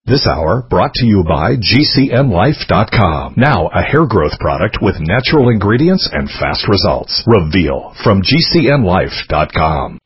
This hour brought to you by GCNlife.com. Now a hair growth product with natural ingredients and fast results. Reveal from GCNlife.com.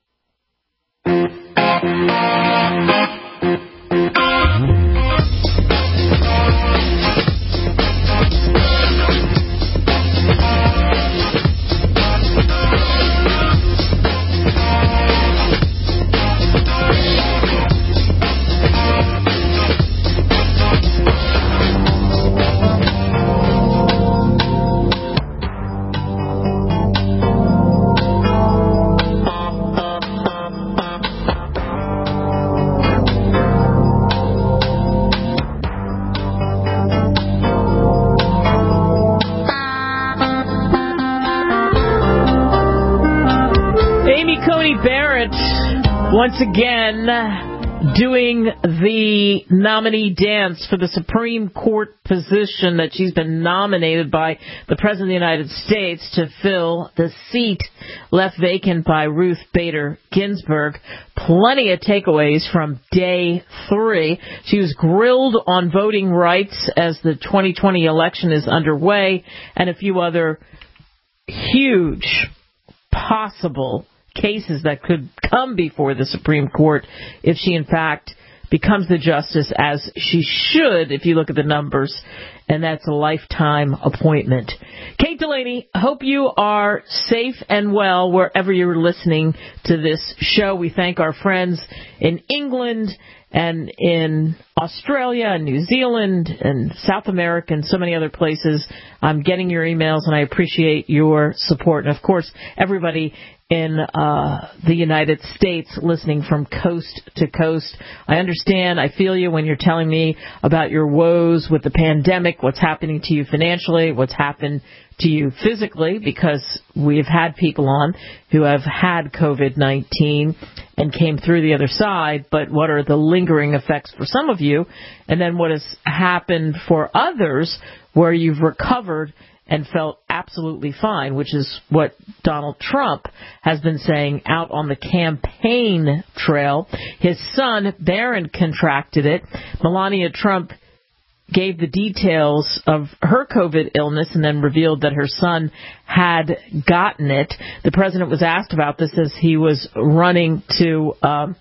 Once again, doing the nominee dance for the Supreme Court position that she's been nominated by the President of the United States to fill the seat left vacant by Ruth Bader Ginsburg. Plenty of takeaways from day 3. She was grilled on voting rights as the 2020 election is underway, and a few other huge possible cases that could come before the Supreme Court if she, in fact, becomes the justice as she should, if you look at the numbers, and that's a lifetime appointment. Kate Delaney, hope you are safe and well wherever you're listening to this show. We thank our friends in England and in Australia and New Zealand and South America and so many other places. I'm getting your emails, and I appreciate your support. And, of course, everybody in the United States listening from coast to coast. I understand, I feel you when you're telling me about your woes with the pandemic, what's happening to you financially, what's happened to you physically, because we've had people on who have had COVID-19 and came through the other side, but what are the lingering effects for some of you, and then what has happened for others where you've recovered and felt absolutely fine, which is what Donald Trump has been saying out on the campaign trail. His son, Barron, contracted it. Melania Trump gave the details of her COVID illness and then revealed that her son had gotten it. The president was asked about this as he was running to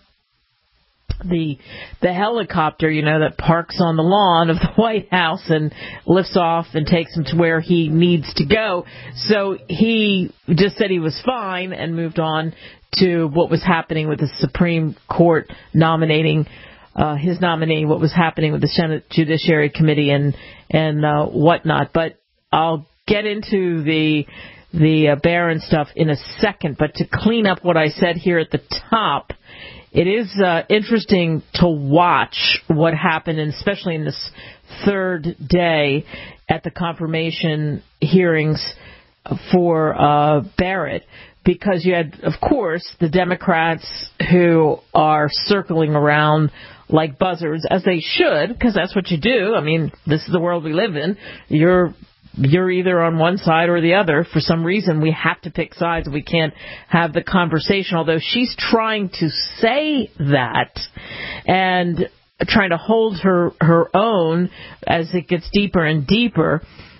the helicopter, that parks on the lawn of the White House and lifts off and takes him to where he needs to go. So he just said he was fine and moved on to what was happening with the Supreme Court nominating his nominee, what was happening with the Senate Judiciary Committee and whatnot. But I'll get into the Barron stuff in a second. But to clean up what I said here at the top, it is interesting to watch what happened, and especially in this third day at the confirmation hearings for Barrett, because you had, of course, the Democrats who are circling around like buzzards, as they should, because that's what you do. I mean, this is the world we live in. You're either on one side or the other. For some reason, we have to pick sides. We can't have the conversation, although she's trying to say that and trying to hold her own as it gets deeper and deeper.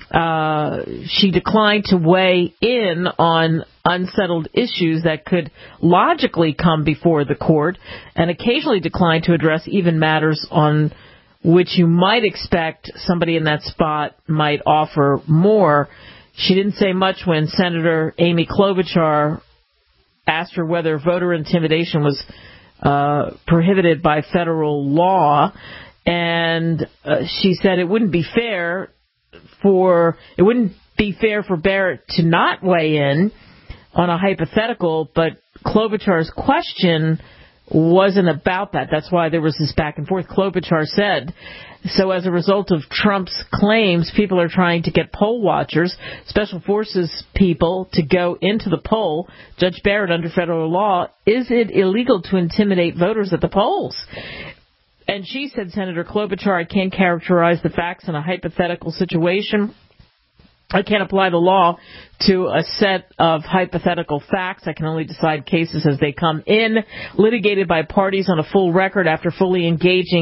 She declined to weigh in on unsettled issues that could logically come before the court, and occasionally declined to address even matters on which you might expect somebody in that spot might offer more. She didn't say much when Senator Amy Klobuchar asked her whether voter intimidation was prohibited by federal law, and she said it wouldn't be fair for Barrett to not weigh in on a hypothetical, but Klobuchar's question wasn't about that. That's why there was this back and forth. Klobuchar said, so as a result of Trump's claims, people are trying to get poll watchers, special forces people, to go into the poll. Judge Barrett, under federal law, is it illegal to intimidate voters at the polls? And she said, Senator Klobuchar, I can't characterize the facts in a hypothetical situation. I can't apply the law to a set of hypothetical facts. I can only decide cases as they come in, litigated by parties on a full record after fully engaging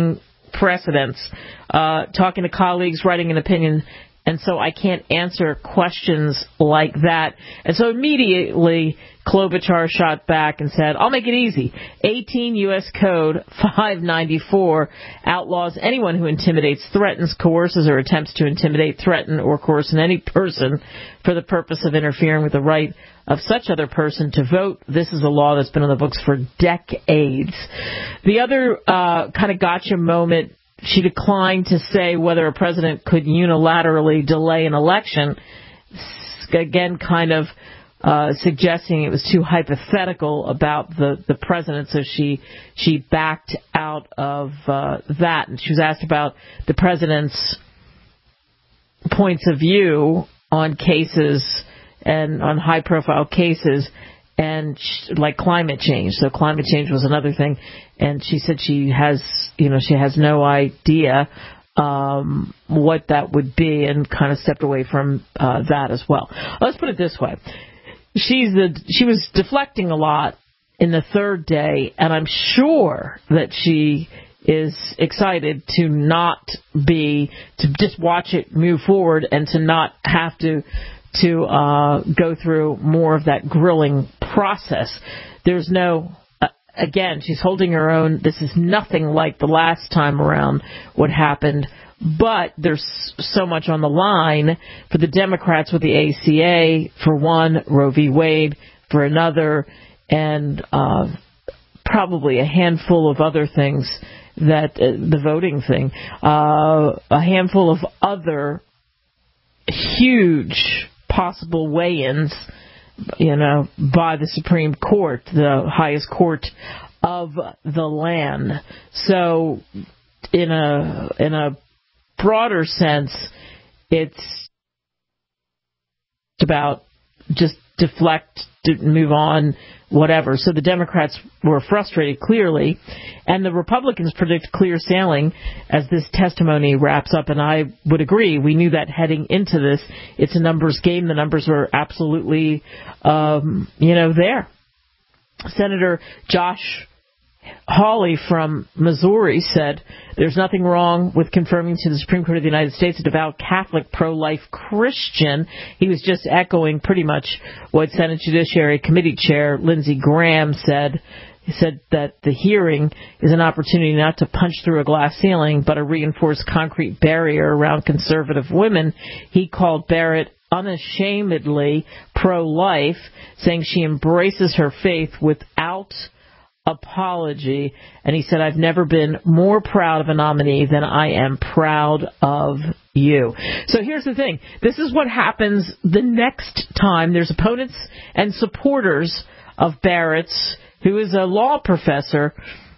precedents, talking to colleagues, writing an opinion, and so I can't answer questions like that. And so immediately Klobuchar shot back and said, I'll make it easy. 18 U.S. Code 594 outlaws anyone who intimidates, threatens, coerces, or attempts to intimidate, threaten, or coerce any person for the purpose of interfering with the right of such other person to vote. This is a law that's been on the books for decades. The other kind of gotcha moment, she declined to say whether a president could unilaterally delay an election, again kind of suggesting it was too hypothetical about the president, so she backed out of that. And she was asked about the president's points of view on cases and on high-profile cases, and like climate change. So climate change was another thing, and she said she has no idea what that would be, and kind of stepped away from that as well. Let's put it this way: she was deflecting a lot in the third day, and I'm sure that she is excited to just watch it move forward and to not have to go through more of that grilling process. There's no, again, she's holding her own. This is nothing like the last time around what happened, but there's so much on the line for the Democrats with the ACA, for one, Roe v. Wade, for another, and probably a handful of other things that, the voting thing, a handful of other huge possible weigh-ins, by the Supreme Court, the highest court of the land. So, in a broader sense, it's about just deflect, move on, whatever. So the Democrats were frustrated, clearly, and the Republicans predict clear sailing as this testimony wraps up, and I would agree. We knew that heading into this. It's a numbers game. The numbers were absolutely, there. Senator Josh Hawley from Missouri said, there's nothing wrong with confirming to the Supreme Court of the United States a devout Catholic pro-life Christian. He was just echoing pretty much what Senate Judiciary Committee Chair Lindsey Graham said. He said that the hearing is an opportunity not to punch through a glass ceiling, but a reinforced concrete barrier around conservative women. He called Barrett unashamedly pro-life, saying she embraces her faith without apology, and he said, I've never been more proud of a nominee than I am proud of you. So here's the thing. This is what happens the next time there's opponents and supporters of Barrett's, who is a law professor,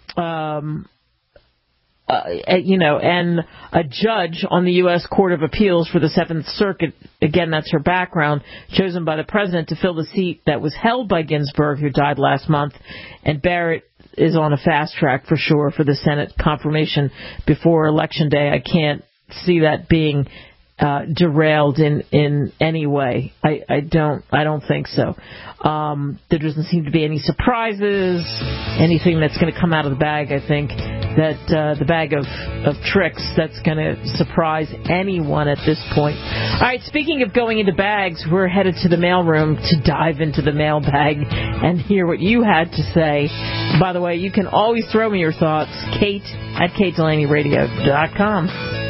and a judge on the U.S. Court of Appeals for the Seventh Circuit. Again, that's her background, chosen by the president to fill the seat that was held by Ginsburg, who died last month. And Barrett is on a fast track for sure for the Senate confirmation before Election Day. I can't see that being derailed in any way. I don't think so. There doesn't seem to be any surprises, anything that's going to come out of the bag. I think that the bag of tricks that's going to surprise anyone at this point. All right, speaking of going into bags, we're headed to the mailroom to dive into the mailbag and hear what you had to say. By the way, you can always throw me your thoughts, Kate at KateDelaneyRadio.com.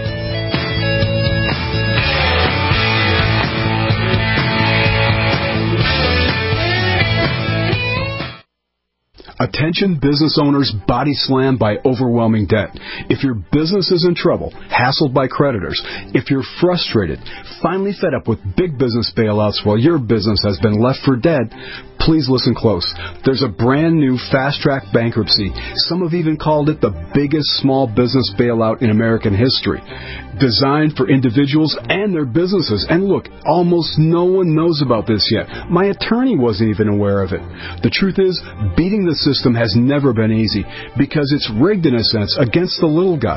Attention business owners body slammed by overwhelming debt. If your business is in trouble, hassled by creditors, if you're frustrated, finally fed up with big business bailouts while your business has been left for dead, please listen close. There's a brand new fast-track bankruptcy. Some have even called it the biggest small business bailout in American history. Designed for individuals and their businesses. And look, almost no one knows about this yet. My attorney wasn't even aware of it. The truth is, beating the system has never been easy because it's rigged in a sense against the little guy.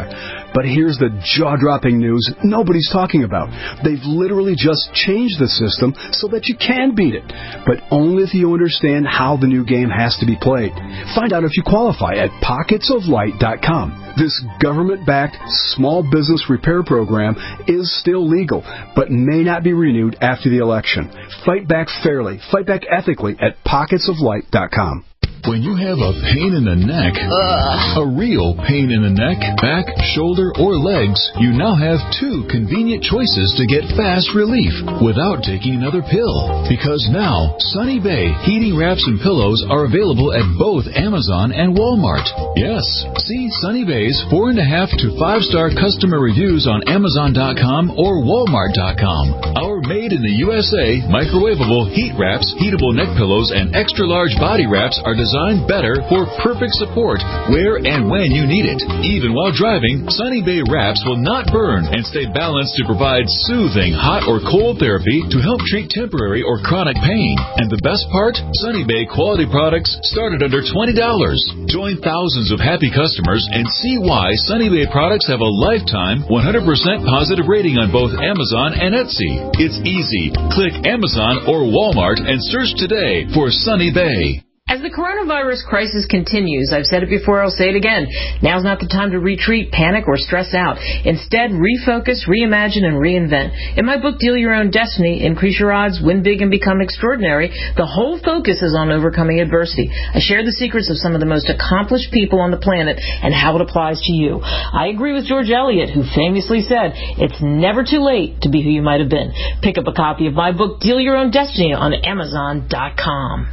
But here's the jaw-dropping news nobody's talking about. They've literally just changed the system so that you can beat it, but only if you understand how the new game has to be played. Find out if you qualify at pocketsoflight.com. This government-backed small business repair program is still legal, but may not be renewed after the election. Fight back fairly, fight back ethically at pocketsoflight.com. When you have a pain in the neck, a real pain in the neck, back, shoulder, or legs, you now have two convenient choices to get fast relief without taking another pill. Because now, Sunny Bay heating wraps and pillows are available at both Amazon and Walmart. Yes, see Sunny Bay's 4.5 to 5-star customer reviews on Amazon.com or Walmart.com. Our made in the USA microwavable heat wraps, heatable neck pillows, and extra-large body wraps are designed better for perfect support where and when you need it. Even while driving, Sunny Bay wraps will not burn and stay balanced to provide soothing hot or cold therapy to help treat temporary or chronic pain. And the best part? Sunny Bay quality products start at under $20. Join thousands of happy customers and see why Sunny Bay products have a lifetime 100% positive rating on both Amazon and Etsy. It's easy. Click Amazon or Walmart and search today for Sunny Bay. As the coronavirus crisis continues, I've said it before, I'll say it again, now's not the time to retreat, panic, or stress out. Instead, refocus, reimagine, and reinvent. In my book, Deal Your Own Destiny, Increase Your Odds, Win Big, and Become Extraordinary, the whole focus is on overcoming adversity. I share the secrets of some of the most accomplished people on the planet and how it applies to you. I agree with George Eliot, who famously said, it's never too late to be who you might have been. Pick up a copy of my book, Deal Your Own Destiny, on Amazon.com.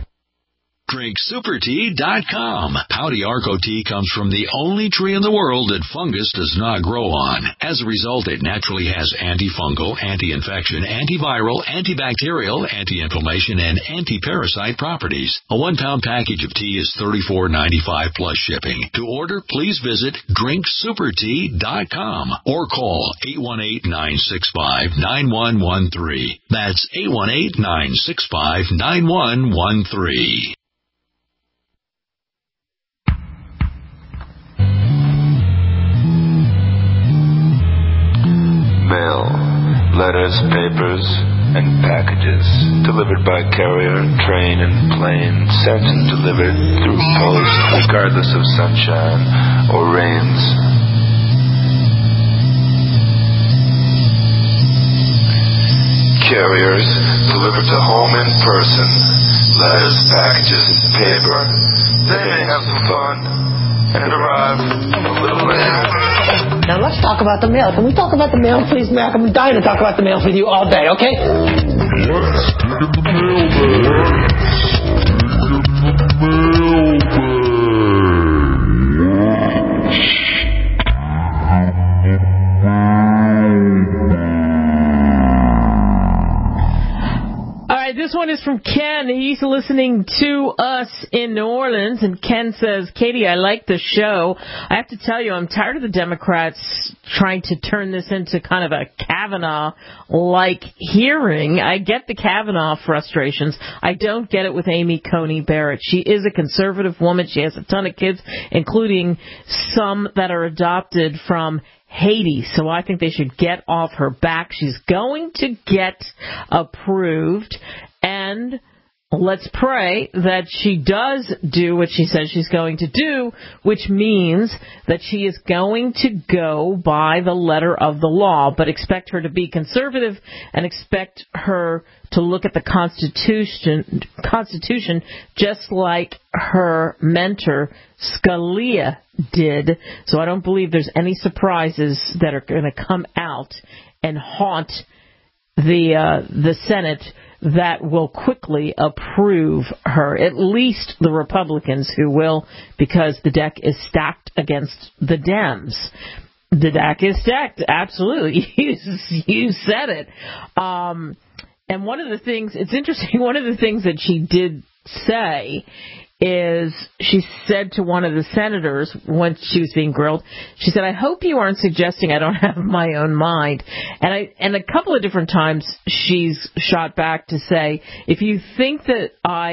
DrinkSuperTea.com. Howdy Arco tea comes from the only tree in the world that fungus does not grow on. As a result, it naturally has antifungal, anti-infection, antiviral, antibacterial, anti-inflammation, and anti-parasite properties. A 1-pound package of tea is $34.95 plus shipping. To order, please visit DrinkSuperTea.com or call 818-965-9113. That's 818-965-9113. Mail, letters, papers, and packages delivered by carrier, train, and plane, sent and delivered through post, regardless of sunshine or rains. Carriers delivered to home in person, letters, packages, and paper. They may have some fun and arrive a little later. Now let's talk about the mail. Can we talk about the mail, please, Mac? I'm dying to talk about the mail with you all day, okay? Let's get in the mailbag. This one is from Ken. He's listening to us in New Orleans, and Ken says, Katie, I like the show. I have to tell you, I'm tired of the Democrats trying to turn this into kind of a Kavanaugh-like hearing. I get the Kavanaugh frustrations. I don't get it with Amy Coney Barrett. She is a conservative woman. She has a ton of kids, including some that are adopted from Haiti, so I think they should get off her back. She's going to get approved, and let's pray that she does do what she says she's going to do, which means that she is going to go by the letter of the law, but expect her to be conservative and expect her to look at the Constitution just like her mentor Scalia did. So I don't believe there's any surprises that are going to come out and haunt the Senate that will quickly approve her, at least the Republicans who will, because the deck is stacked against the Dems. The deck is stacked, absolutely. You said it. And one of the things, it's interesting, one of the things that she did say is she said to one of the senators when she was being grilled, she said, I hope you aren't suggesting I don't have my own mind. And a couple of different times she's shot back to say, if you think that I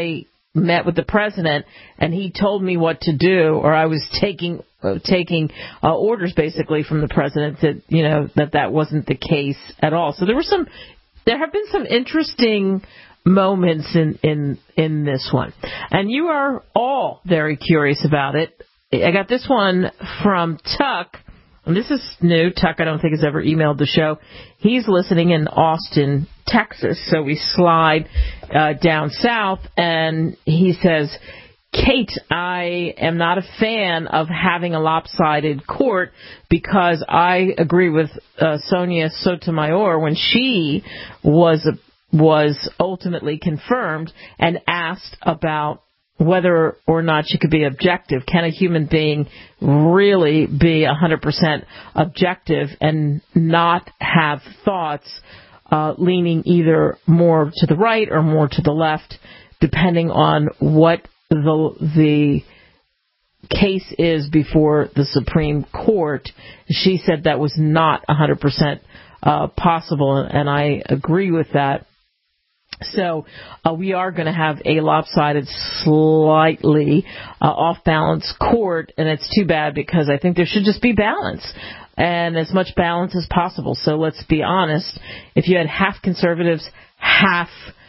met with the president and he told me what to do, or I was taking orders basically from the president, that wasn't the case at all. So there have been some interesting moments in this one, and you are all very curious about it. I got this one from Tuck, and this is new. Tuck, I don't think, has ever emailed the show. He's listening in Austin, Texas, so we slide down south, and he says, Kate, I am not a fan of having a lopsided court because I agree with Sonia Sotomayor when she was ultimately confirmed and asked about whether or not she could be objective. Can a human being really be 100% objective and not have thoughts leaning either more to the right or more to the left, depending on what the case is before the Supreme Court? She said that was not 100% possible, and I agree with that. So we are going to have a lopsided, slightly off-balance court, and it's too bad because I think there should just be balance, and as much balance as possible. So let's be honest. If you had half conservatives, half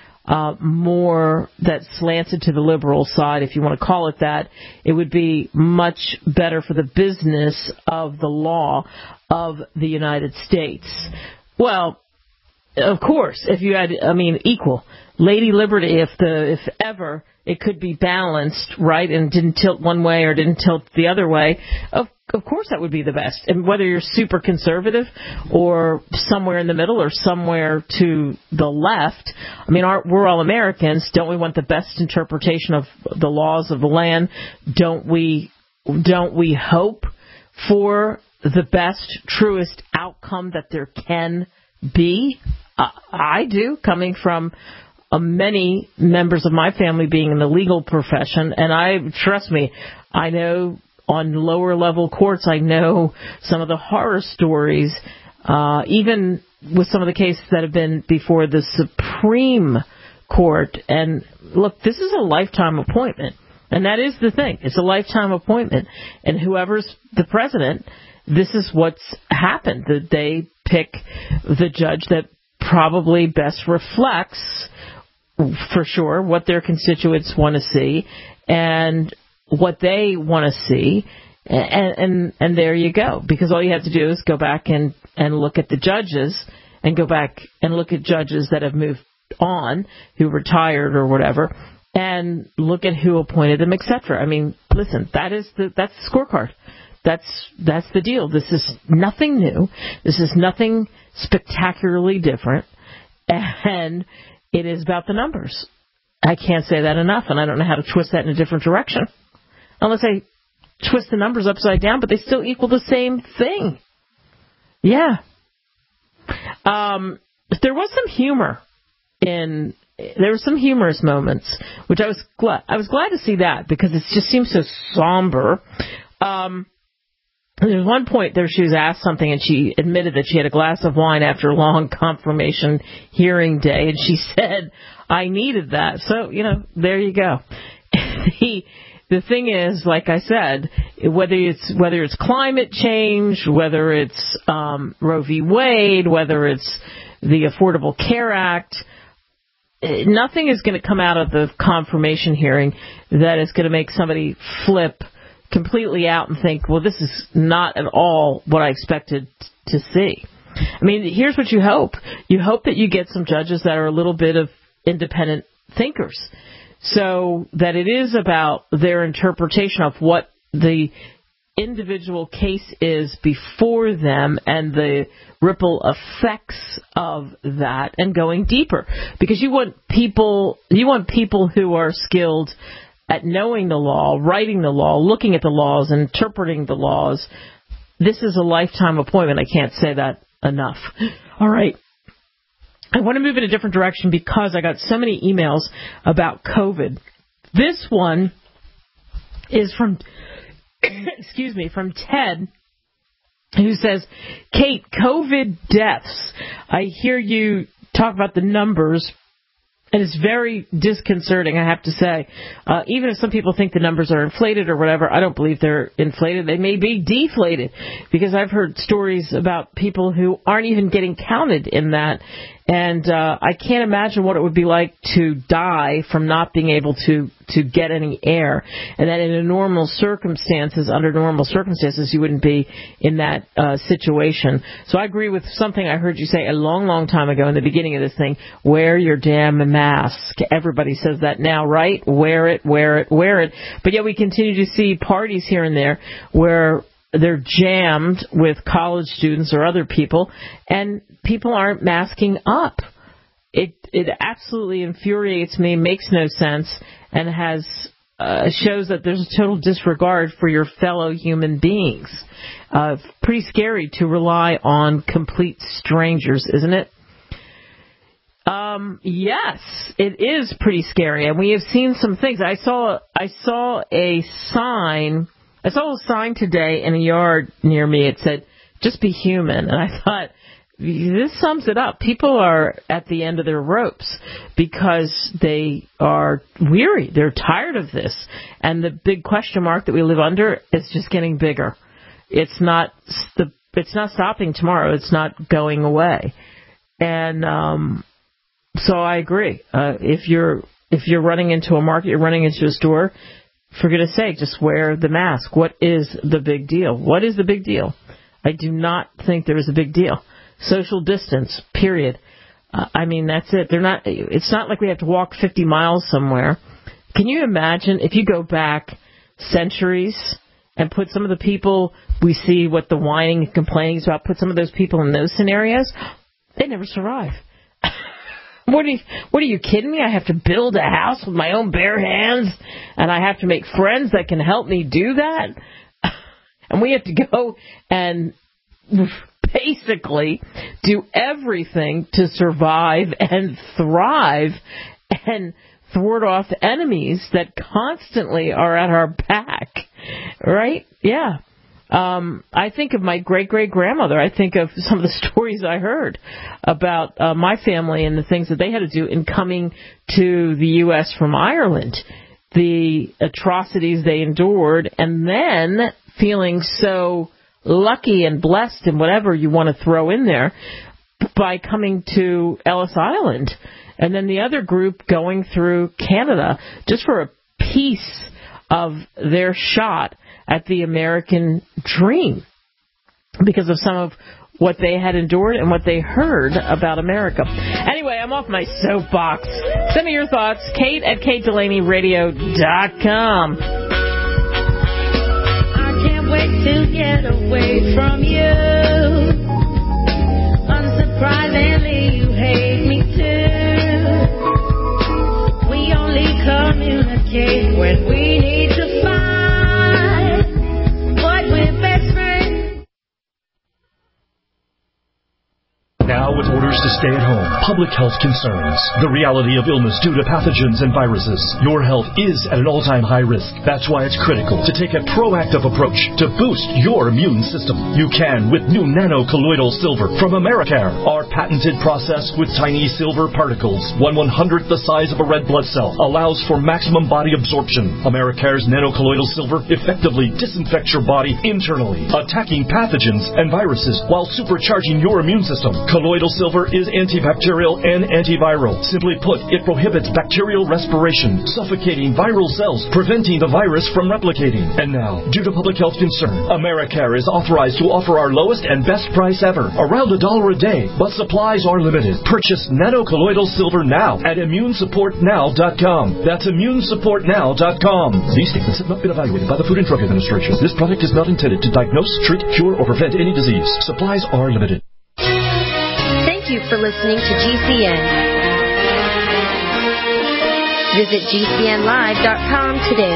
more that slanted to the liberal side, if you want to call it that, it would be much better for the business of the law of the United States. Well, of course, if you had, equal Lady Liberty, if ever it could be balanced, right, and didn't tilt one way or didn't tilt the other way, of course that would be the best. And whether you're super conservative or somewhere in the middle or somewhere to the left, we're all Americans. Don't we want the best interpretation of the laws of the land? Don't we hope for the best, truest outcome that there can be? I do, coming from many members of my family being in the legal profession, and trust me, I know on lower level courts, I know some of the horror stories, even with some of the cases that have been before the Supreme Court. And look, this is a lifetime appointment, and that is the thing. It's a lifetime appointment, and whoever's the president, this is what's happened, that they pick the judge that probably best reflects, for sure, what their constituents want to see and what they want to see, and there you go. Because all you have to do is go back and look at the judges, and go back and look at judges that have moved on, who retired or whatever, and look at who appointed them, etc. Listen, that's the scorecard. That's the deal. This is nothing new. This is nothing spectacularly different, and it is about the numbers. I can't say that enough, and I don't know how to twist that in a different direction, unless I twist the numbers upside down, but they still equal the same thing. Yeah. There was some humor there were some humorous moments, which I was glad to see that, because it just seems so somber. There's one point there she was asked something, and she admitted that she had a glass of wine after a long confirmation hearing day, and she said, I needed that. So, there you go. The thing is, like I said, whether it's climate change, whether it's Roe v. Wade, whether it's the Affordable Care Act, nothing is going to come out of the confirmation hearing that is going to make somebody flip completely out and think, well, this is not at all what I expected to see. Here's what you hope. You hope that you get some judges that are a little bit of independent thinkers, so that it is about their interpretation of what the individual case is before them and the ripple effects of that, and going deeper. Because you want people who are skilled at knowing the law, writing the law, looking at the laws, and interpreting the laws. This is a lifetime appointment. I can't say that enough. All right. I want to move in a different direction because I got so many emails about COVID. This one is from, from Ted, who says, Kate, COVID deaths. I hear you talk about the numbers, And it's very disconcerting, I have to say. Even if some people think the numbers are inflated or whatever, I don't believe they're inflated. They may be deflated, because I've heard stories about people who aren't even getting counted in that. And I can't imagine what it would be like to die from not being able to get any air. And that under normal circumstances, you wouldn't be in that situation. So I agree with something I heard you say a long, long time ago in the beginning of this thing. Wear your damn mask. Everybody says that now, right? Wear it, wear it, wear it. But yet we continue to see parties here and there where they're jammed with college students or other people, and people aren't masking up. It absolutely infuriates me, makes no sense, and shows that there's a total disregard for your fellow human beings. Pretty scary to rely on complete strangers, isn't it? Yes, it is pretty scary, and we have seen some things. I saw a sign today in a yard near me. It said, "Just be human." And I thought, this sums it up. People are at the end of their ropes because they are weary. They're tired of this. And the big question mark that we live under is just getting bigger. It's not stopping tomorrow. It's not going away. And so I agree. If you're running into a market, you're running into a store, for goodness sake, just wear the mask. What is the big deal? What is the big deal? I do not think there is a big deal. Social distance, period. That's it. It's not like we have to walk 50 miles somewhere. Can you imagine if you go back centuries and put some of the people we see, what the whining and complaining is about, put some of those people in those scenarios? They never survive. What are you kidding me? I have to build a house with my own bare hands, and I have to make friends that can help me do that? And we have to go and basically do everything to survive and thrive and thwart off enemies that constantly are at our back, right? Yeah. I think of my great-great-grandmother. I think of some of the stories I heard about my family and the things that they had to do in coming to the U.S. from Ireland, the atrocities they endured, and then feeling so lucky and blessed and whatever you want to throw in there by coming to Ellis Island. And then the other group going through Canada just for a piece of their shot at the American dream because of some of what they had endured and what they heard about America. Anyway, I'm off my soapbox. Send me your thoughts. Kate at KateDelaneyRadio.com. I can't wait to get away from you. Unsurprisingly, you hate me too. We only communicate when we need to fight. Now with orders to stay at home, public health concerns, the reality of illness due to pathogens and viruses, your health is at an all-time high risk. That's why it's critical to take a proactive approach to boost your immune system. You can with new nano-colloidal silver from Americare. Our patented process with tiny silver particles, 1/100th the size of a red blood cell, allows for maximum body absorption. Americare's nano-colloidal silver effectively disinfects your body internally, attacking pathogens and viruses while supercharging your immune system. Colloidal silver is antibacterial and antiviral. Simply put, it prohibits bacterial respiration, suffocating viral cells, preventing the virus from replicating. And now, due to public health concern, Americare is authorized to offer our lowest and best price ever, around $1 a day, but supplies are limited. Purchase nano-colloidal silver now at ImmuneSupportNow.com. That's ImmuneSupportNow.com. These statements have not been evaluated by the Food and Drug Administration. This product is not intended to diagnose, treat, cure, or prevent any disease. Supplies are limited. Thank you for listening to GCN. Visit GCNlive.com today.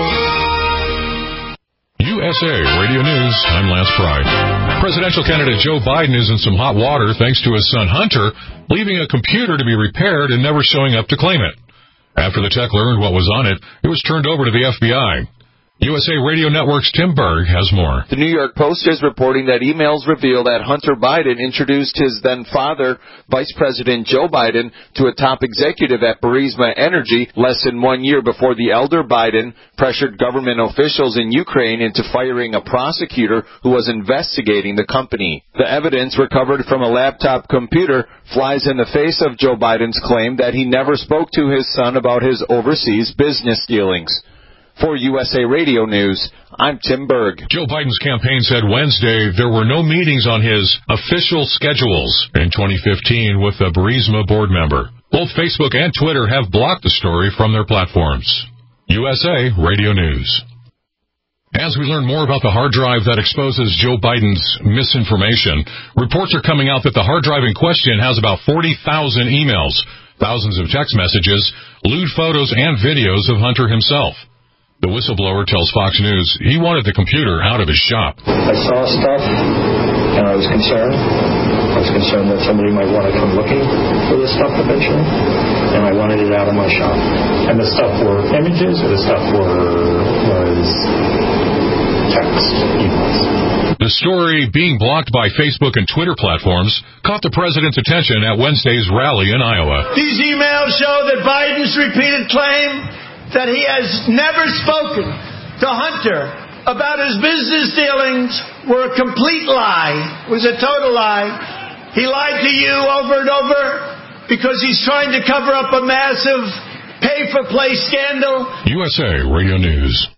USA Radio News, I'm Lance Pride. Presidential candidate Joe Biden is in some hot water thanks to his son Hunter leaving a computer to be repaired and never showing up to claim it. After the tech learned what was on it, it was turned over to the FBI. USA Radio Network's Tim Berg has more. The New York Post is reporting that emails reveal that Hunter Biden introduced his then-father, Vice President Joe Biden, to a top executive at Burisma Energy less than 1 year before the elder Biden pressured government officials in Ukraine into firing a prosecutor who was investigating the company. The evidence recovered from a laptop computer flies in the face of Joe Biden's claim that he never spoke to his son about his overseas business dealings. For USA Radio News, I'm Tim Berg. Joe Biden's campaign said Wednesday there were no meetings on his official schedules in 2015 with a Burisma board member. Both Facebook and Twitter have blocked the story from their platforms. USA Radio News. As we learn more about the hard drive that exposes Joe Biden's misinformation, reports are coming out that the hard drive in question has about 40,000 emails, thousands of text messages, lewd photos, and videos of Hunter himself. The whistleblower tells Fox News he wanted the computer out of his shop. I saw stuff, and I was concerned. I was concerned that somebody might want to come looking for this stuff eventually, and I wanted it out of my shop. And the stuff were images, or the stuff was text, emails? The story being blocked by Facebook and Twitter platforms caught the president's attention at Wednesday's rally in Iowa. These emails show that Biden's repeated claim that he has never spoken to Hunter about his business dealings were a complete lie, was a total lie. He lied to you over and over because he's trying to cover up a massive pay-for-play scandal. USA Radio News.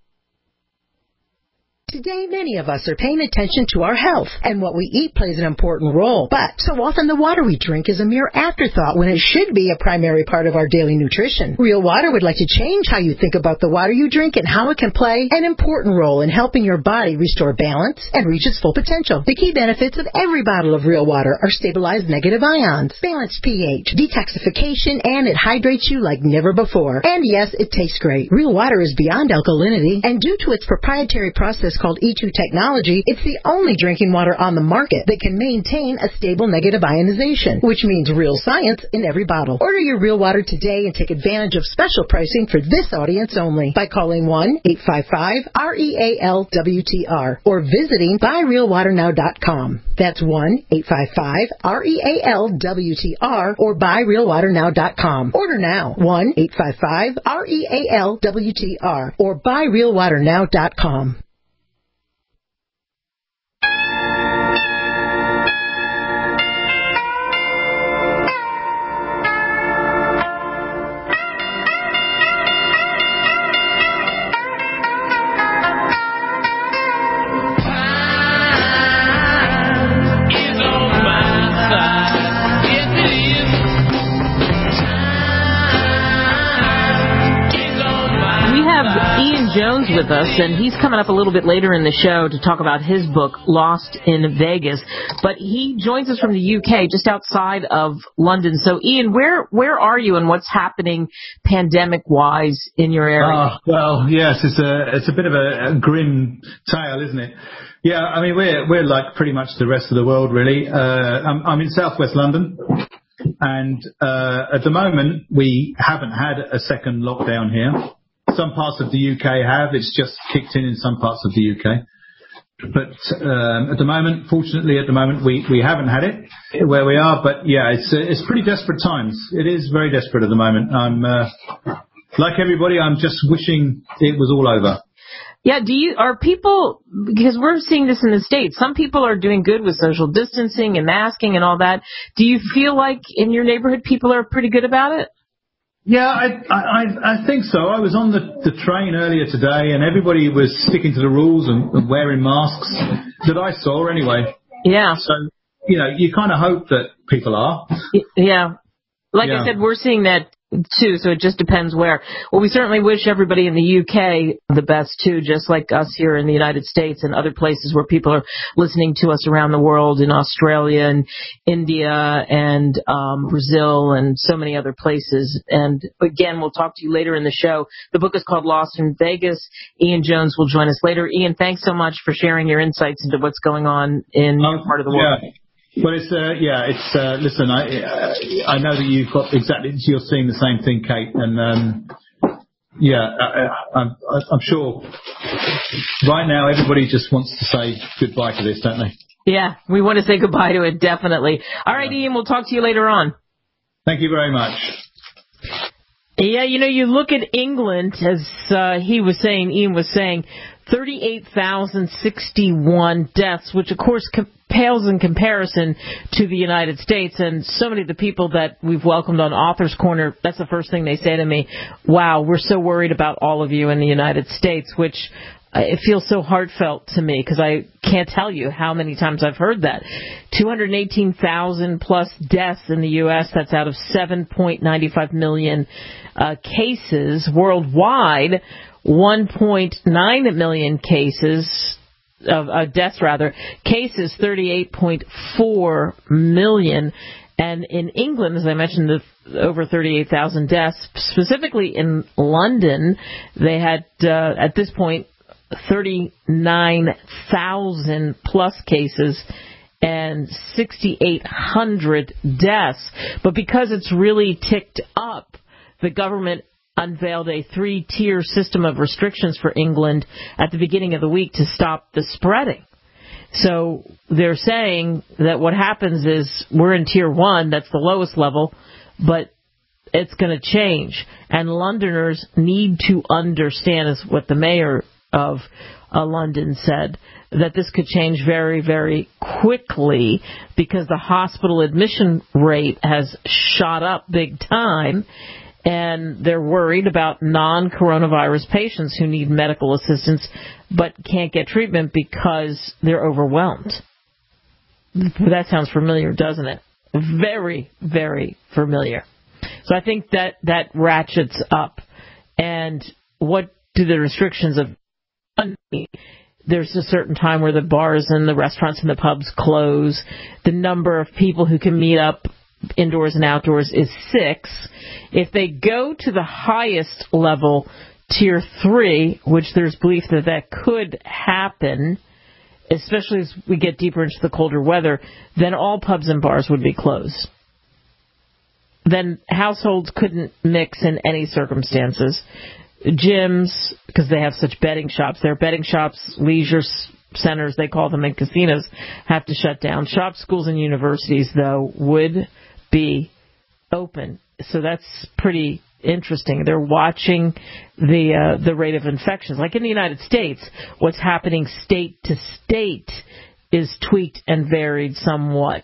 Today, many of us are paying attention to our health, and what we eat plays an important role. But so often the water we drink is a mere afterthought when it should be a primary part of our daily nutrition. Real Water would like to change how you think about the water you drink and how it can play an important role in helping your body restore balance and reach its full potential. The key benefits of every bottle of Real Water are stabilized negative ions, balanced pH, detoxification, and it hydrates you like never before. And yes, it tastes great. Real Water is beyond alkalinity, and due to its proprietary process called E2 technology, it's the only drinking water on the market that can maintain a stable negative ionization, which means real science in every bottle. Order your Real Water today and take advantage of special pricing for this audience only by calling 1-855-REAL-WTR or visiting buyrealwaternow.com. That's 1-855-REAL-WTR or buyrealwaternow.com. Order now. 1-855-REAL-WTR or buyrealwaternow.com. Jones with us, and he's coming up a little bit later in the show to talk about his book, Lost in Vegas. But he joins us from the UK, just outside of London. So, Ian, where are you and what's happening pandemic-wise in your area? Well, yes, it's a bit of a grim tale, isn't it? Yeah, I mean, we're like pretty much the rest of the world, really. I'm in southwest London. And at the moment, we haven't had a second lockdown here. Some parts of the UK have. It's just kicked in some parts of the UK. But at the moment, fortunately, we haven't had it where we are. But yeah, it's pretty desperate times. It is very desperate at the moment. I'm like everybody. I'm just wishing it was all over. Yeah, are people, because we're seeing this in the States, some people are doing good with social distancing and masking and all that. Do you feel like in your neighborhood people are pretty good about it? Yeah, I think so. I was on the train earlier today, and everybody was sticking to the rules and wearing masks that I saw anyway. Yeah. So, you kind of hope that people are. Yeah. Like I said, we're seeing that too, so it just depends where. Well, we certainly wish everybody in the UK the best too, just like us here in the United States and other places where people are listening to us around the world, in Australia and India and Brazil and so many other places. And again, we'll talk to you later in the show. The book is called Lost in Vegas. Ian Jones will join us later. Ian, thanks so much for sharing your insights into what's going on in your part of the world. Yeah. Well, listen, I know that you've got you're seeing the same thing, Kate, and I'm sure right now everybody just wants to say goodbye to this, don't they? Yeah, we want to say goodbye to it, definitely. All right, Ian, we'll talk to you later on. Thank you very much. Yeah, you look at England, as Ian was saying, 38,061 deaths, which, of course, pales in comparison to the United States. And so many of the people that we've welcomed on Author's Corner, that's the first thing they say to me. Wow, we're so worried about all of you in the United States, which it feels so heartfelt to me because I can't tell you how many times I've heard that. 218,000 plus deaths in the U.S. That's out of 7.95 million cases worldwide. 1.9 million cases of deaths, cases 38.4 million. And in England, as I mentioned, over 38,000 deaths. Specifically in London, they had, at this point, 39,000 plus cases and 6,800 deaths. But because it's really ticked up, the government unveiled a 3-tier system of restrictions for England at the beginning of the week to stop the spreading. So they're saying that what happens is we're in Tier 1, that's the lowest level, but it's going to change. And Londoners need to understand, is what the mayor of London said, that this could change very, very quickly because the hospital admission rate has shot up big time. And they're worried about non-coronavirus patients who need medical assistance but can't get treatment because they're overwhelmed. That sounds familiar, doesn't it? Very, very familiar. So I think that ratchets up. And what do the restrictions of mean? There's a certain time where the bars and the restaurants and the pubs close. The number of people who can meet up indoors and outdoors is 6. If they go to the highest level, Tier 3, which there's belief that could happen, especially as we get deeper into the colder weather, then all pubs and bars would be closed. Then households couldn't mix in any circumstances. Gyms, because they have such betting shops, their betting shops, leisure centers, they call them, and casinos have to shut down. Shops, schools, and universities, though, would be open. So that's pretty interesting. They're watching the rate of infections. Like in the United States, what's happening state to state is tweaked and varied somewhat.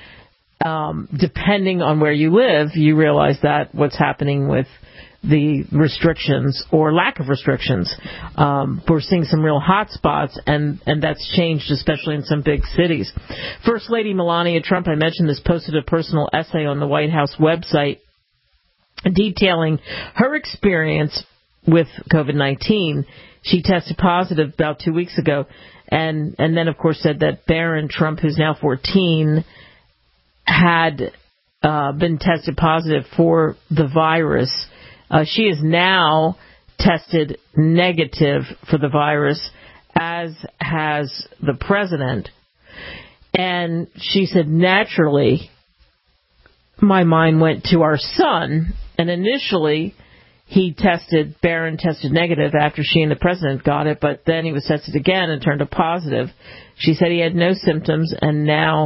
Depending on where you live, you realize that what's happening with the restrictions or lack of restrictions. We're seeing some real hot spots, and that's changed, especially in some big cities. First Lady Melania Trump, I mentioned this, posted a personal essay on the White House website detailing her experience with COVID-19. She tested positive about 2 weeks ago, and then, of course, said that Barron Trump, who's now 14, had been tested positive for the virus. She is now tested negative for the virus, as has the president. And she said, naturally, my mind went to our son. And initially, Barron tested negative after she and the president got it, but then he was tested again and turned up positive. She said he had no symptoms and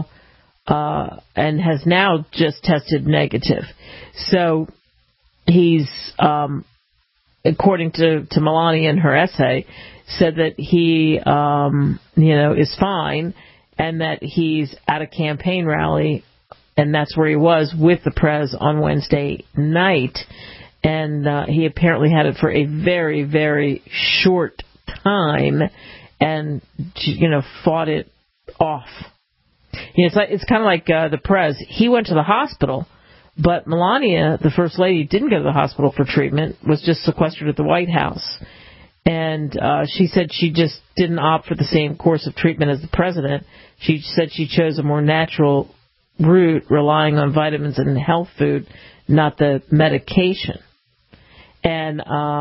has now just tested negative. So he's, according to Melania in her essay, said that he, is fine and that he's at a campaign rally, and that's where he was with the prez on Wednesday night. And he apparently had it for a very, very short time and, fought it off. It's kind of like the prez. He went to the hospital, but Melania, the First Lady, didn't go to the hospital for treatment, was just sequestered at the White House. And she said she just didn't opt for the same course of treatment as the president. She said she chose a more natural route, relying on vitamins and health food, not the medication. And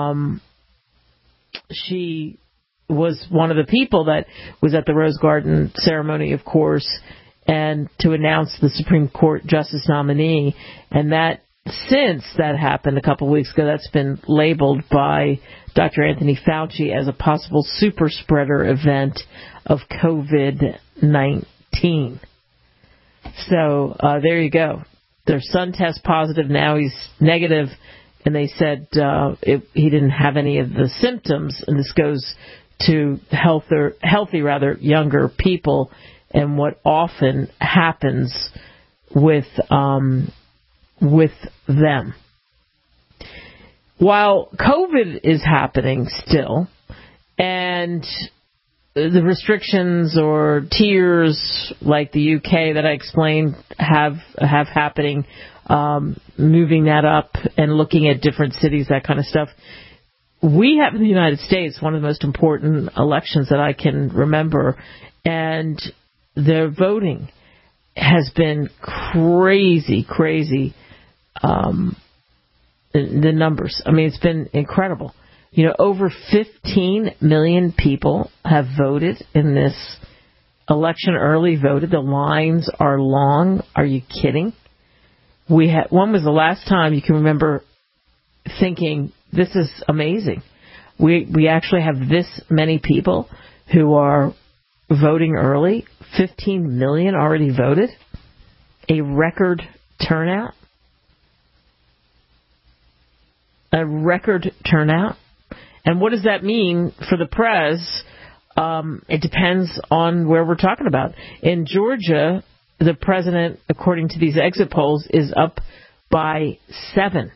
she was one of the people that was at the Rose Garden ceremony, of course, and to announce the Supreme Court Justice nominee. And that since that happened a couple of weeks ago, that's been labeled by Dr. Anthony Fauci as a possible super spreader event of COVID-19. So there you go. Their son tests positive. Now he's negative. And they said he didn't have any of the symptoms. And this goes to healthy, younger people, and what often happens with them. While COVID is happening still, and the restrictions or tiers like the UK that I explained have happening, moving that up and looking at different cities, that kind of stuff. We have in the United States one of the most important elections that I can remember, and the voting has been crazy. The numbers. I mean, it's been incredible. Over 15 million people have voted in this election, early voted. The lines are long. Are you kidding? When was the last time you can remember thinking, this is amazing? We actually have this many people who are voting early. 15 million already voted. A record turnout. A record turnout. And what does that mean for the press? It depends on where we're talking about. In Georgia, the president, according to these exit polls, is up by 7.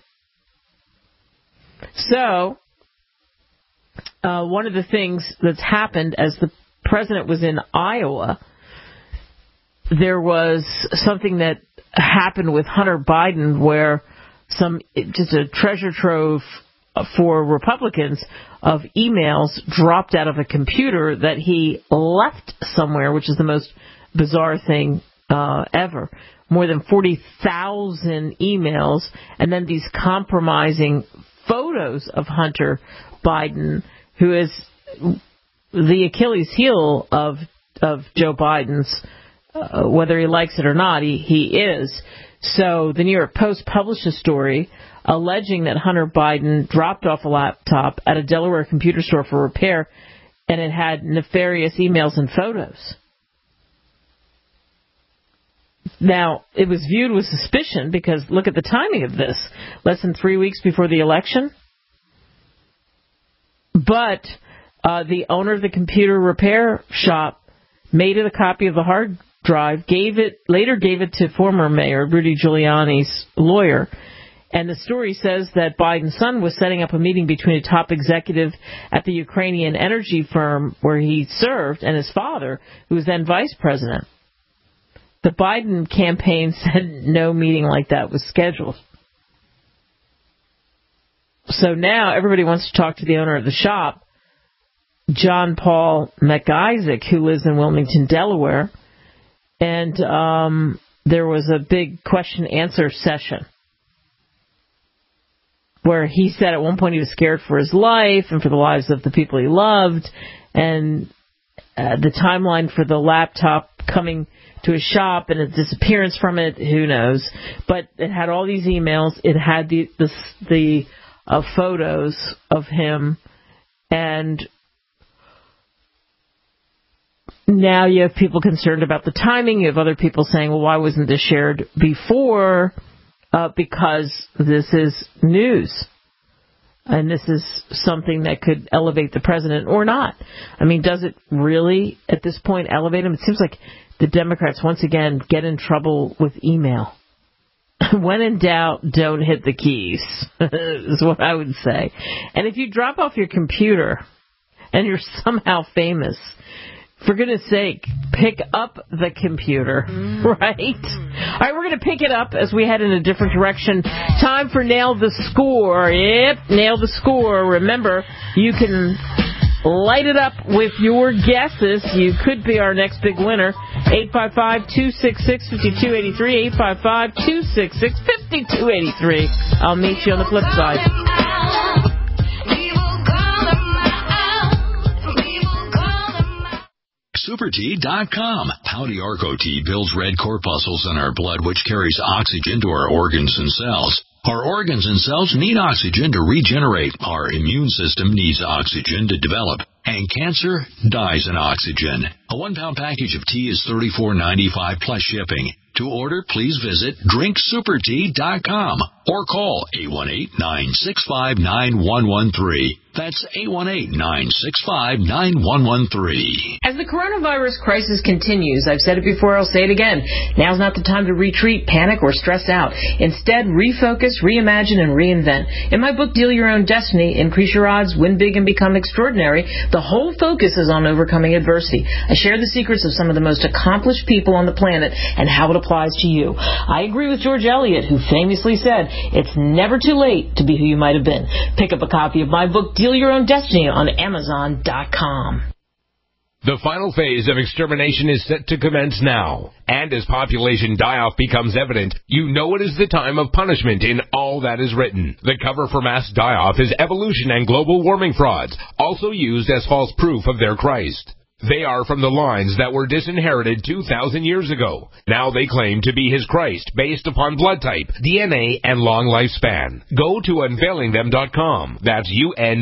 So, one of the things that's happened as the president was in Iowa, there was something that happened with Hunter Biden where just a treasure trove for Republicans of emails dropped out of a computer that he left somewhere, which is the most bizarre thing ever. More than 40,000 emails, and then these compromising photos of Hunter Biden, who is the Achilles heel of Joe Biden's, whether he likes it or not, he is. So the New York Post published a story alleging that Hunter Biden dropped off a laptop at a Delaware computer store for repair, and it had nefarious emails and photos. Now, it was viewed with suspicion because look at the timing of this. Less than 3 weeks before the election. But the owner of the computer repair shop made it a copy of the hard drive, later gave it to former Mayor Rudy Giuliani's lawyer. And the story says that Biden's son was setting up a meeting between a top executive at the Ukrainian energy firm where he served and his father, who was then vice president. The Biden campaign said no meeting like that was scheduled. So now everybody wants to talk to the owner of the shop, John Paul McIsaac, who lives in Wilmington, Delaware. And there was a big question-answer session where he said at one point he was scared for his life and for the lives of the people he loved. And the timeline for the laptop coming to his shop and his disappearance from it, who knows. But it had all these emails. It had the photos of him. And now you have people concerned about the timing. You have other people saying, well, why wasn't this shared before? Because this is news. And this is something that could elevate the president or not. I mean, does it really, at this point, elevate him? It seems like the Democrats, once again, get in trouble with email. When in doubt, don't hit the keys, is what I would say. And if you drop off your computer and you're somehow famous, for goodness sake, pick up the computer, right? All right, we're going to pick it up as we head in a different direction. Time for Nail the Score. Yep, Nail the Score. Remember, you can light it up with your guesses. You could be our next big winner. 855-266-5283, 855-266-5283. I'll meet you on the flip side. SuperT.com. Howdy Arco Tea builds red corpuscles in our blood, which carries oxygen to our organs and cells. Our organs and cells need oxygen to regenerate. Our immune system needs oxygen to develop. And cancer dies in oxygen. A 1-pound package of tea is $34.95 plus shipping. To order, please visit drinksupertea.com or call 818-965-9113. That's 818-965-9113. As the coronavirus crisis continues, I've said it before, I'll say it again, now's not the time to retreat, panic, or stress out. Instead, refocus, reimagine, and reinvent. In my book, Deal Your Own Destiny, Increase Your Odds, Win Big, and Become Extraordinary, the whole focus is on overcoming adversity. I share the secrets of some of the most accomplished people on the planet and how it applies to you. I agree with George Eliot, who famously said, it's never too late to be who you might have been. Pick up a copy of my book, Deal Your Own Destiny, on Amazon.com. The final phase of extermination is set to commence now. And as population die-off becomes evident, you know it is the time of punishment in all that is written. The cover for mass die-off is evolution and global warming frauds, also used as false proof of their Christ. They are from the lines that were disinherited 2,000 years ago. Now they claim to be his Christ based upon blood type, DNA, and long lifespan. Go to unveilingthem.com. That's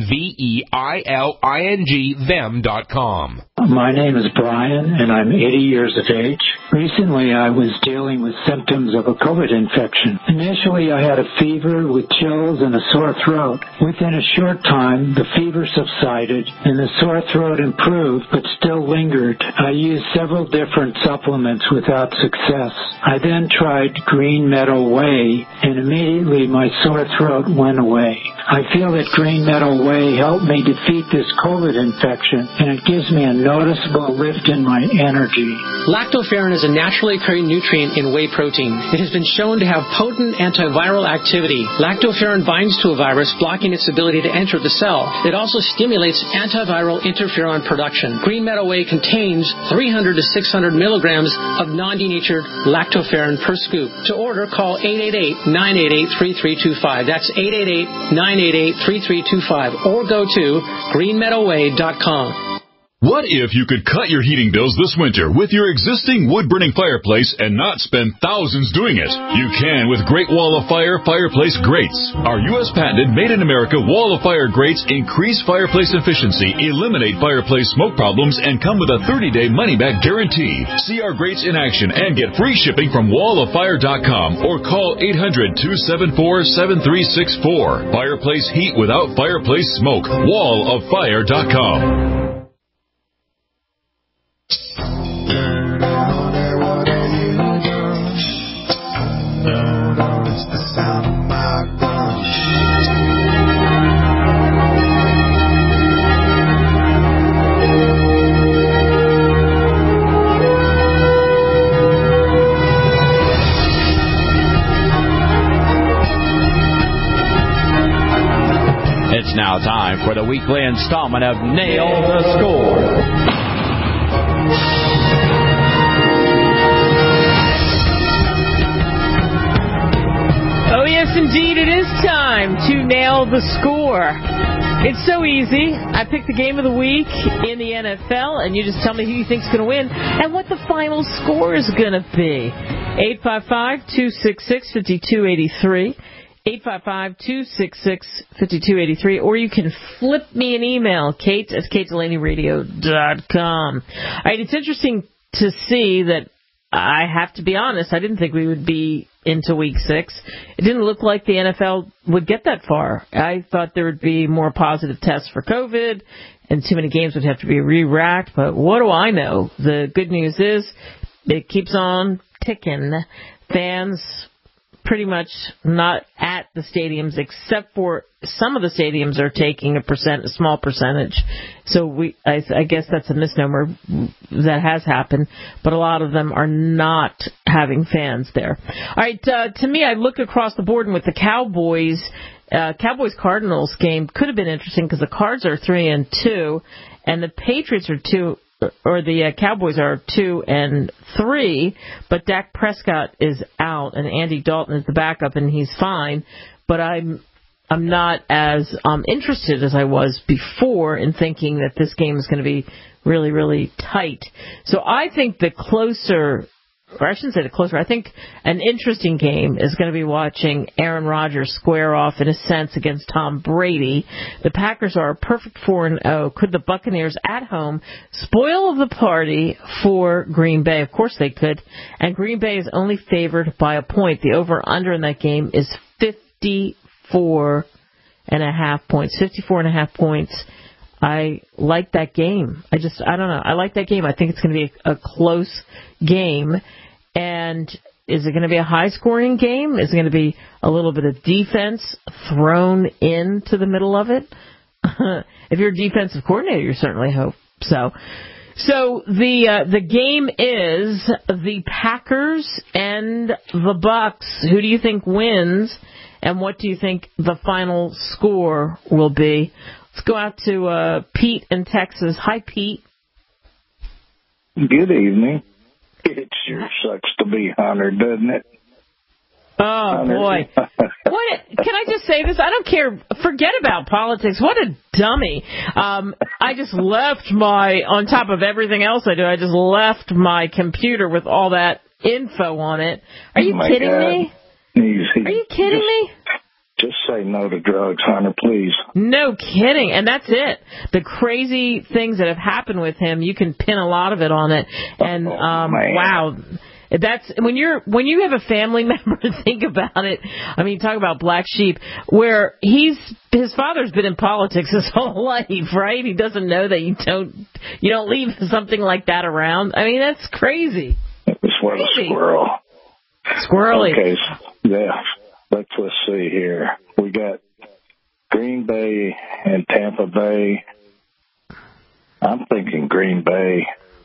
UNVEILING them.com. My name is Brian, and I'm 80 years of age. Recently, I was dealing with symptoms of a COVID infection. Initially, I had a fever with chills and a sore throat. Within a short time, the fever subsided, and the sore throat improved, but still lingered. I used several different supplements without success. I then tried Green Meadow Whey, and immediately my sore throat went away. I feel that Green Meadow Whey helped me defeat this COVID infection, and it gives me a noticeable lift in my energy. Lactoferrin is a naturally occurring nutrient in whey protein. It has been shown to have potent antiviral activity. Lactoferrin binds to a virus, blocking its ability to enter the cell. It also stimulates antiviral interferon production. Green Meadow Whey contains 300 to 600 milligrams of non-denatured lactoferrin per scoop. To order, call 888-988-3325. That's 888-988-3325. Or go to greenmeadowway.com. What if you could cut your heating bills this winter with your existing wood-burning fireplace and not spend thousands doing it? You can with Great Wall of Fire fireplace grates. Our U.S. patented made-in-America Wall of Fire grates increase fireplace efficiency, eliminate fireplace smoke problems, and come with a 30-day money-back guarantee. See our grates in action and get free shipping from walloffire.com or call 800-274-7364. Fireplace heat without fireplace smoke. walloffire.com. It's now time for the weekly installment of Nail the Score. Oh, yes, indeed, it is time to nail the score. It's so easy. I pick the game of the week in the NFL, and you just tell me who you think's going to win and what the final score is going to be. 855-266-5283. 855-266-5283, or you can flip me an email, Kate at KateDelaneyRadio.com. All right, it's interesting to see that, I have to be honest, I didn't think we would be into Week 6. It didn't look like the NFL would get that far. I thought there would be more positive tests for COVID, and too many games would have to be re-racked, but what do I know? The good news is it keeps on ticking. Fans pretty much not at the stadiums, except for some of the stadiums are taking a small percentage. So I guess that's a misnomer. That has happened, but a lot of them are not having fans there. All right, to me, I look across the board, and with the Cowboys-Cardinals game could have been interesting because the Cards are 3-2, and the Patriots are 2. Or the Cowboys are 2-3, but Dak Prescott is out and Andy Dalton is the backup and he's fine. But I'm not as interested as I was before in thinking that this game is going to be really, really tight. So I think the closer or I shouldn't say the closer, I think an interesting game is going to be watching Aaron Rodgers square off, in a sense, against Tom Brady. The Packers are a perfect 4-0. Could the Buccaneers at home spoil the party for Green Bay? Of course they could. And Green Bay is only favored by a point. The over-under in that game is 54.5 points. 54.5 points. I like that game. I don't know. I like that game. I think it's going to be a close game. And is it going to be a high-scoring game? Is it going to be a little bit of defense thrown into the middle of it? If you're a defensive coordinator, you certainly hope so. So the game is the Packers and the Bucks. Who do you think wins? And what do you think the final score will be? Let's go out to Pete in Texas. Hi, Pete. Good evening. It sure sucks to be Hunter, doesn't it? Oh, Hunter. Boy. Can I just say this? I don't care. Forget about politics. What a dummy. I just left on top of everything else I do, I just left my computer with all that info on it. Are you kidding me? Are you kidding me? Just say no to drugs, Hunter, please. No kidding. And that's it. The crazy things that have happened with him, you can pin a lot of it on it. And wow. That's when you have a family member, think about it. I mean, talk about black sheep, where his father's been in politics his whole life, right? He doesn't know that you don't leave something like that around. I mean, that's crazy. It's what a squirrel. Squirrely. Okay, yeah. Let's see here. We got Green Bay and Tampa Bay. I'm thinking Green Bay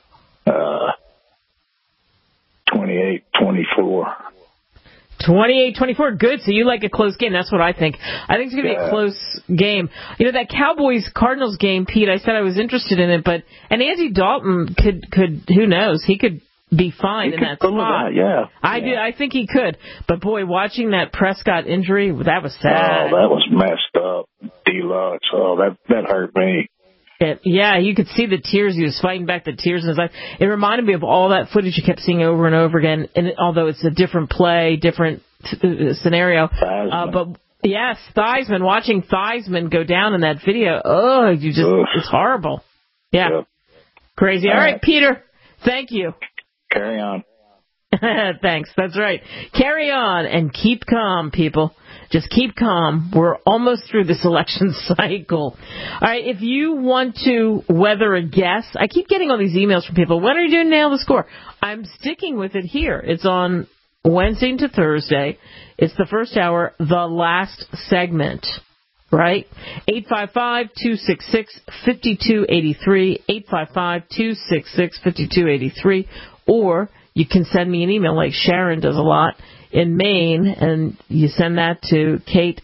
28-24. 28-24, good. So you like a close game. That's what I think. I think it's going to be a close game. You know, that Cowboys-Cardinals game, Pete, I said I was interested in it, and Andy Dalton could who knows, he could be fine in that spot. I think he could. But, boy, watching that Prescott injury, that was sad. Oh, that was messed up. Deluxe. Oh, that hurt me. Yeah, you could see the tears. He was fighting back the tears in his eyes. It reminded me of all that footage you kept seeing over and over again. And although it's a different play, different scenario. But yes, Theismann, watching Theismann go down in that video. Oh, it's horrible. Yeah. Yep. Crazy. All right, Peter. Thank you. Carry on. Thanks. That's right. Carry on and keep calm, people. Just keep calm. We're almost through this election cycle. All right, if you want to weather a guess, I keep getting all these emails from people. When are you doing Nail the Score? I'm sticking with it here. It's on Wednesday to Thursday. It's the first hour, the last segment. Right? 855-266-5283, 855-266-5283, or you can send me an email like Sharon does a lot in Maine, and you send that to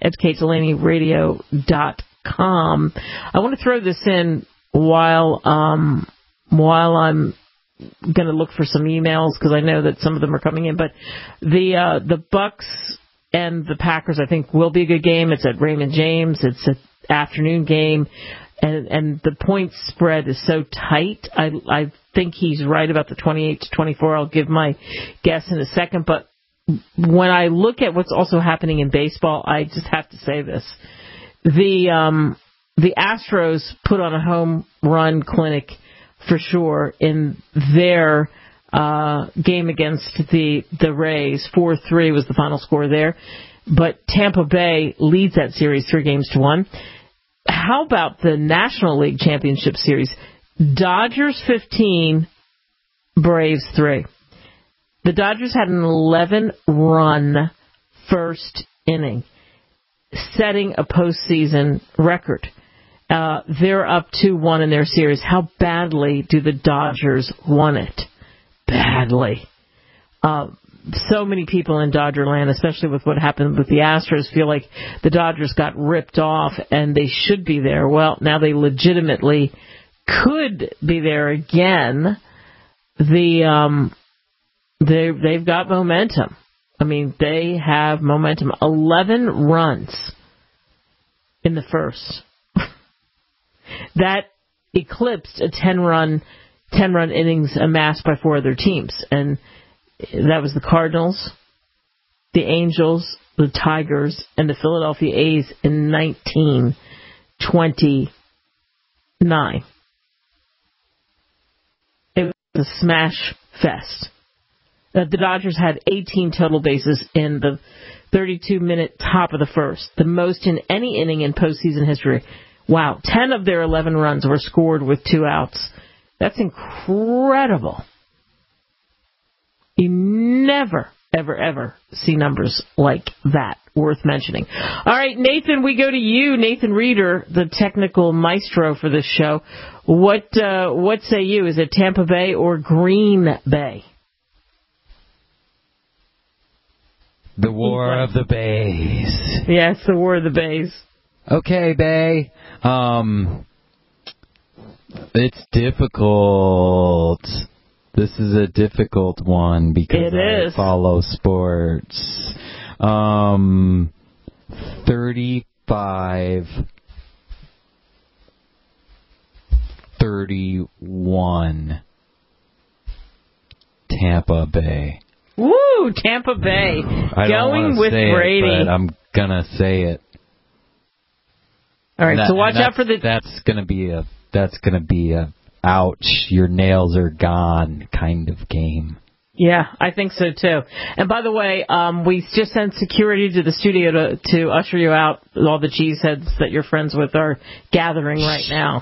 kate@katedelaneyradio.com. I want to throw this in while I'm going to look for some emails, because I know that some of them are coming in, but the Bucks and the Packers, I think, will be a good game. It's at Raymond James. It's an afternoon game. And the point spread is so tight. I think he's right about the 28-24. I'll give my guess in a second. But when I look at what's also happening in baseball, I just have to say this. The Astros put on a home run clinic for sure in their game against the Rays. 4-3 was the final score there. But Tampa Bay leads that series 3-1. How about the National League Championship Series? Dodgers 15, Braves 3. The Dodgers had an 11-run first inning, setting a postseason record. They're up 2-1 in their series. How badly do the Dodgers want it? Badly. So many people in Dodgerland, especially with what happened with the Astros, feel like the Dodgers got ripped off and they should be there. Well, now they legitimately could be there again. They've got momentum. I mean, they have momentum. 11 runs in the first. That eclipsed a 10-run innings amassed by four other teams. And That was the Cardinals, the Angels, the Tigers, and the Philadelphia A's in 1929. It was a smash fest. The Dodgers had 18 total bases in the 32-minute top of the first, the most in any inning in postseason history. Wow, 10 of their 11 runs were scored with 2 outs. That's incredible. You never, ever see numbers like that worth mentioning. All right, Nathan, we go to you. Nathan Reeder, the technical maestro for this show. What say you? Is it Tampa Bay or Green Bay? The War of the Bays. Yes, the War of the Bays. Okay, Bay. It's difficult. This is a difficult one because I follow sports. 35-31. Tampa Bay. Woo, Tampa Bay. I don't going want to with say Brady. It, but I'm gonna say it. All right, so watch out for the. That's gonna be a ouch, your nails are gone kind of game. Yeah, I think so too. And by the way, we just sent security to the studio to usher you out. All the cheeseheads that you're friends with are gathering right now.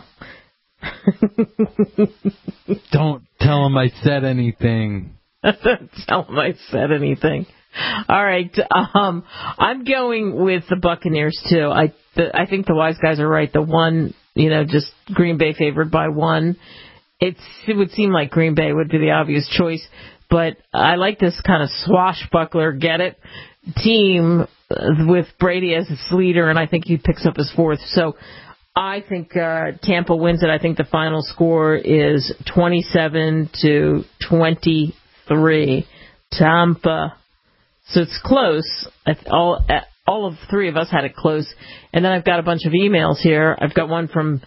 Don't tell them I said anything. Tell them I said anything. All right, I'm going with the Buccaneers too. I think the wise guys are right. The one, just Green Bay favored by 1. It would seem like Green Bay would be the obvious choice, but I like this kind of swashbuckler, team with Brady as its leader, and I think he picks up his 4th. So I think Tampa wins it. I think the final score is 27-23. Tampa. So it's close. All of 3 of us had it close. And then I've got a bunch of emails here. I've got one from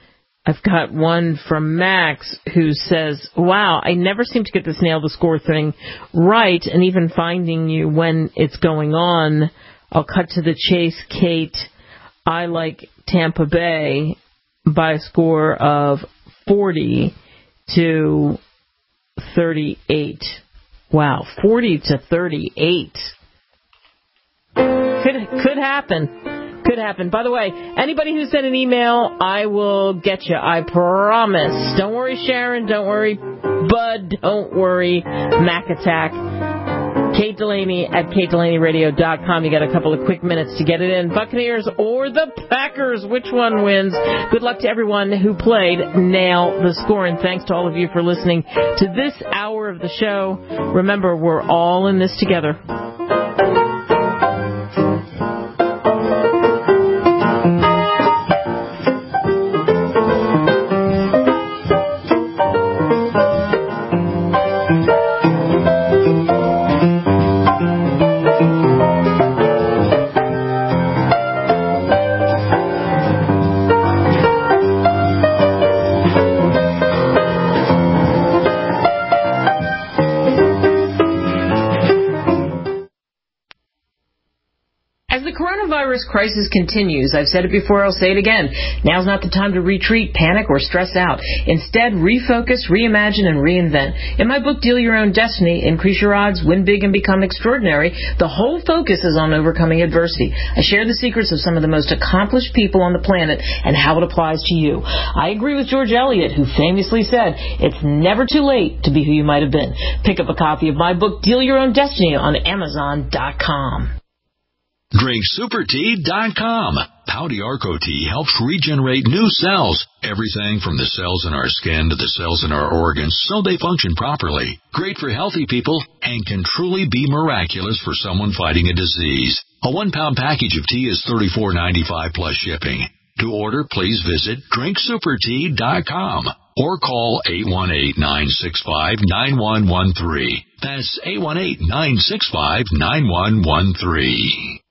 Max who says, "Wow, I never seem to get this nail the score thing right, and even finding you when it's going on. I'll cut to the chase, Kate. I like Tampa Bay by a score of 40-38. Wow, 40-38. Could happen. Could happen. By the way, anybody who sent an email, I will get you. I promise. Don't worry, Sharon. Don't worry, Bud. Don't worry, Mac Attack. Kate Delaney at KateDelaneyRadio.com. You got a couple of quick minutes to get it in. Buccaneers or the Packers? Which one wins? Good luck to everyone who played Nail the Score. And thanks to all of you for listening to this hour of the show. Remember, we're all in this together. Crisis continues. I've said it before, I'll say it again. Now's not the time to retreat, panic, or stress out. Instead, refocus, reimagine, and reinvent. In my book, Deal Your Own Destiny, Increase Your Odds, Win Big, and Become Extraordinary, the whole focus is on overcoming adversity. I share the secrets of some of the most accomplished people on the planet and how it applies to you. I agree with George Eliot, who famously said, it's never too late to be who you might have been. Pick up a copy of my book, Deal Your Own Destiny, on Amazon.com. DrinkSuperTea.com. Pouty Arco Tea helps regenerate new cells. Everything from the cells in our skin to the cells in our organs so they function properly. Great for healthy people and can truly be miraculous for someone fighting a disease. A 1-pound package of tea is $34.95 plus shipping. To order, please visit DrinkSuperTea.com or call 818-965-9113. That's 818-965-9113.